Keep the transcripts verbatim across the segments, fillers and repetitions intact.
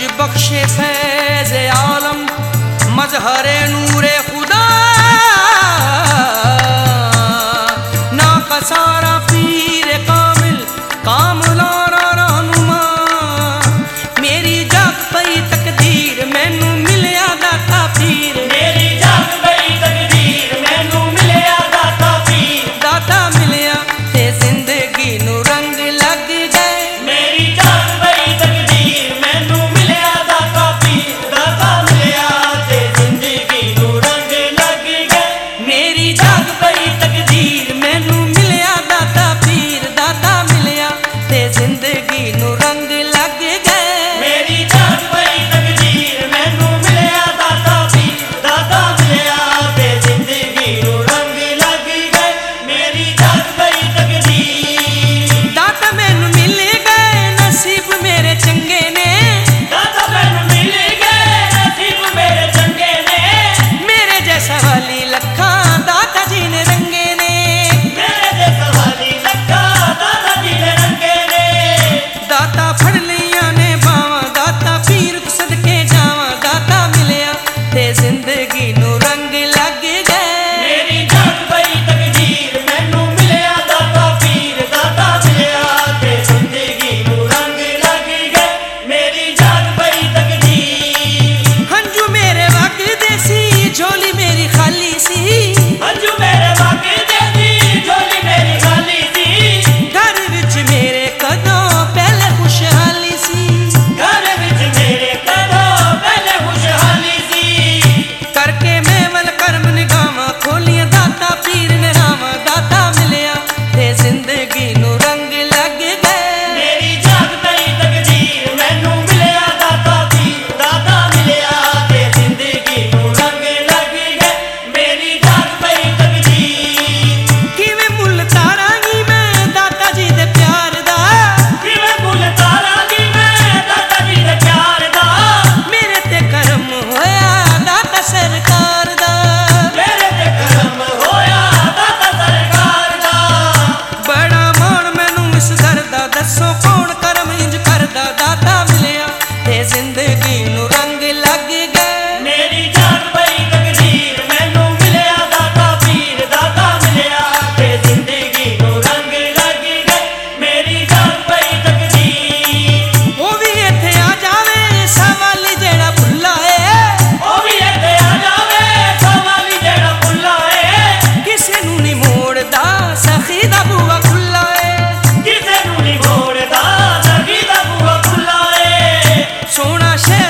बख्शे फैज़ आलम मजहरे नूरे खुदा ना कसारा पीर कामिल कामलारा रहनुमा मेरी जाग पई तकदीर मैनू मिलिया दाता पीर मेरी जाग पई तकदीर मैनू मिलिया दाता पीर दाता मिलिया ते जिंदगी नू रंग लग गए मेरी जाग पई तकदीर मैनू मिलिया दाता पीर दाता मिलिया ते जिंदगी नू रंग लग गए मेरी जाग पई तकदीर मैनू मिलिया दाता पीर दाता मिलिया ते जिंदगी नू रंग लग गए मेरी जाग पई तकदीर मैनू मिलिया दाता पीर दाता मिलिया ते जिंदगी नू रंग लग गए मेरी जाग पई तकदीर दाता मैनू मिल गए नसीब मेरे चंगे ने दाता मैनू मिल गए नसीब मेरे चंगे ने मेरे जैसा वाली लखा दाता जी ने रंगे ने मेरे जैसा वाली लखा दाता जी ने रंगे ने दाता फड़ लिया ने बावा दाता पीर को सदके जावा दाता मिलिया ते जिंदगी नू रंग लग गए मेरी जाग पई तकदीर मैनू मिलिया दाता पीर दाता मिलिया ते जिंदगी नू रंग लग गए मेरी जाग पई तकदीर हंजू मेरे वगदे सी झोली मेरी खाली सी अंजू मेरे वगदे सी झोली मेरी खाली सी घर विच मेरे कदों पहले खुशहाली सी घर विच मेरे कदों पहले खुशहाली सी करके मेवल कर्म निगामा खोलिया दाता पीर ने रामा दाता मिलिया ते जिंदगी नू रंग लग गए मेरी जाग पई तकदीर मैनू मिलिया दाता पीर दाता मिलिया ते जिंदगी नू रंग लग गए मेरी जाग पई तकदीर किवें मुल तारांगी मैं दाता जी दे प्यार दा किवें मुल तारांगी मैं दाता जी दे प्यार दा मेरे ते करम होया दाता सरकार दा मेरे ते करम होया दाता सरकार दा बड़ा माण मैनू इस दर दा दसो कौन करम इंज करदा दाता मिलिया ते जिंदगी नू रंग लग गए मेरी जाग पई तकदीर मैनू मिलिया दाता पीर दाता मिलिया ते जिंदगी नू रंग लग गए मेरी जाग पई तकदीर वो भी इत्थे आ जावे सवाली जेड़ा भुल्ला ए ओ भी इत्थे आ जावे सवाली जेड़ा भुल्ला ए किसे नू नहीं मोड़दा सखी दा बूआ खुल्ला ए किसे नू नहीं मोड़दा सखी दा बूआ खुल्ला ए सोना शे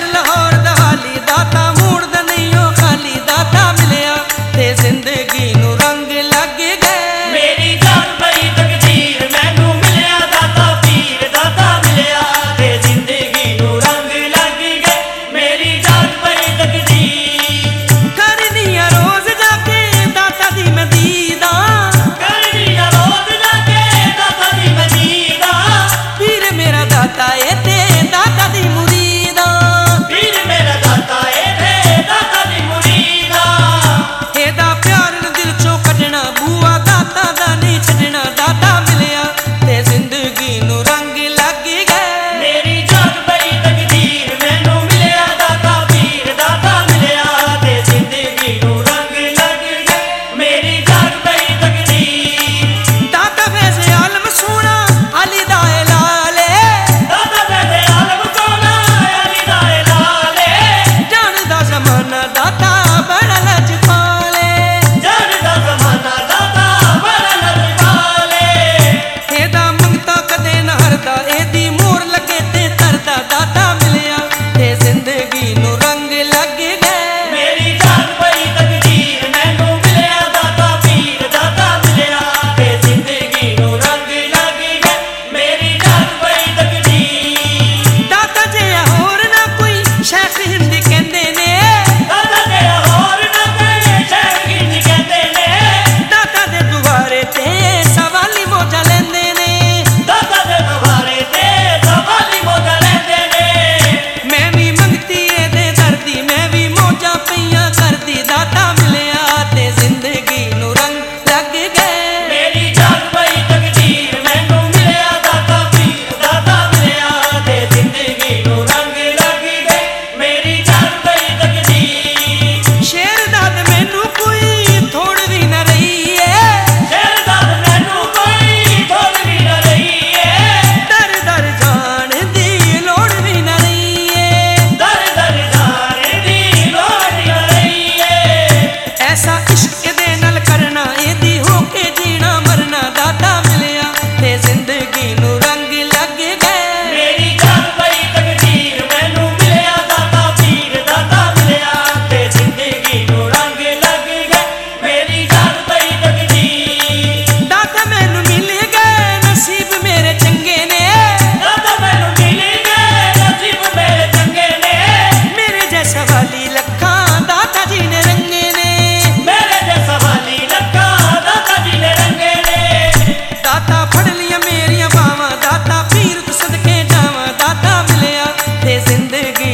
ਜ਼ਿੰਦਗੀ